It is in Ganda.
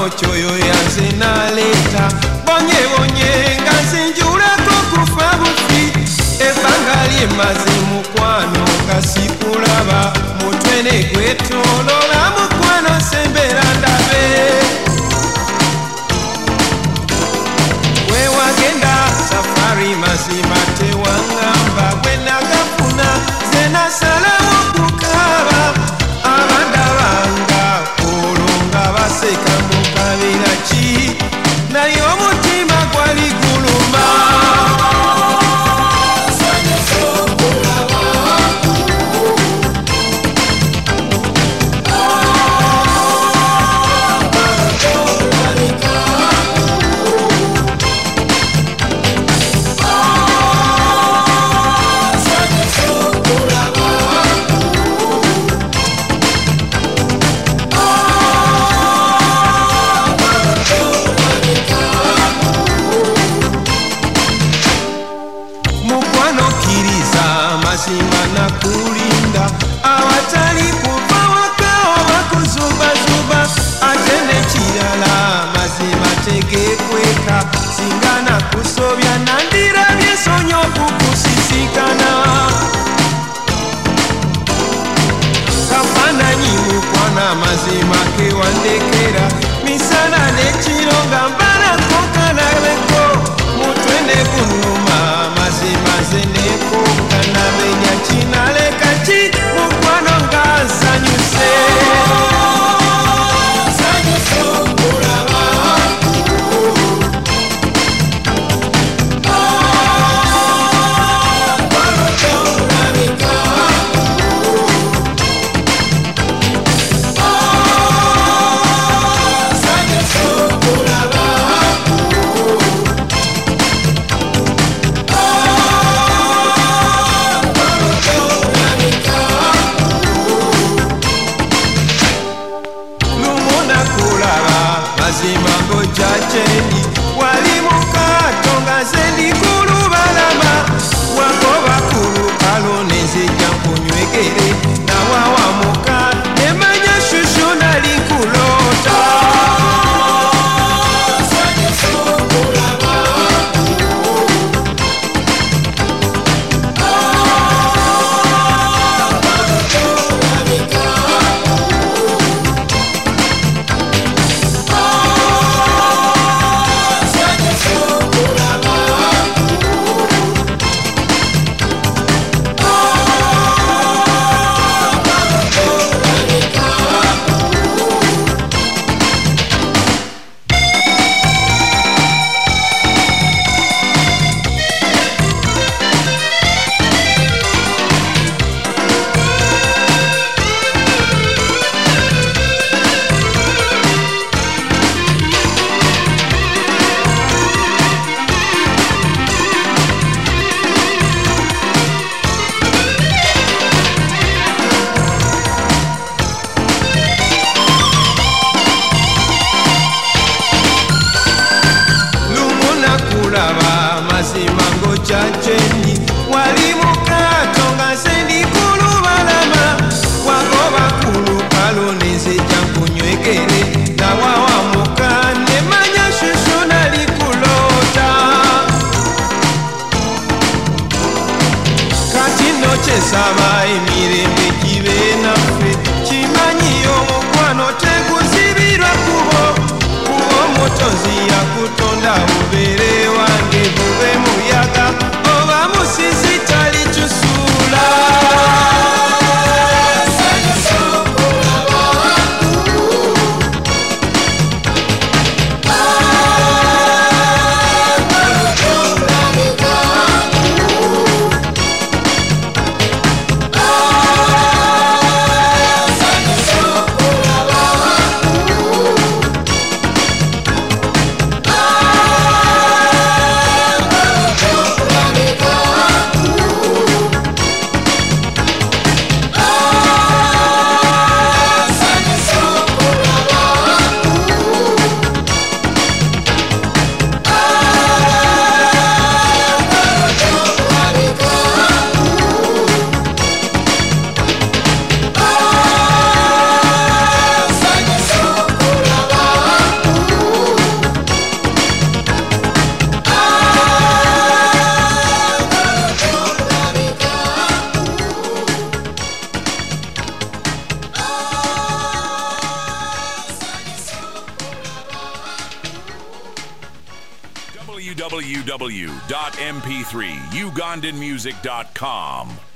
kyoyo yanzinaleta bonye bonye nga nsinjulako kufa bufi ebbanga lyemaze mukwano kasikulaba mutwe ne gwetolola mukwano sembera ndabe wewagenda safari mazima tewangamba gwenagafuna zenasalawo kukaba abandabanga olonga baseka mukabira ki naye omutima gwali guluma mazima nakulinda awatali kuva waka oba kuzubazuba ate nekirala mazima tegekweka singa nakusobya nandirabye sonyo okukusisikana kafananyi mukwana mazima kewandekera misana nekiro nga mbalako kanabeko mutwe negunuma mazima zeneko kanamenya kinaleka ki mukwano nga nsanyuse www.mp3ugandanmusic.com.